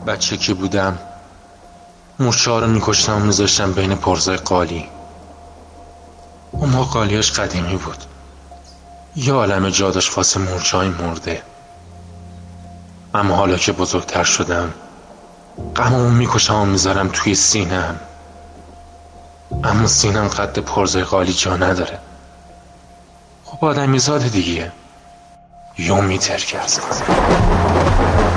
بچه که بودم مورچه‌ها رو میکشتم و میذاشتم بین پرزای قالی. اون موقع قالیاش قدیمی بود، یه عالمه جا داشت واسه مورچه‌های مرده. اما حالا که بزرگتر شدم غممو میکشم و میذارم توی سینم. اما سینم قد پرزای قالی جا نداره. خب آدمی زاده دیگه، یومیتر کرد.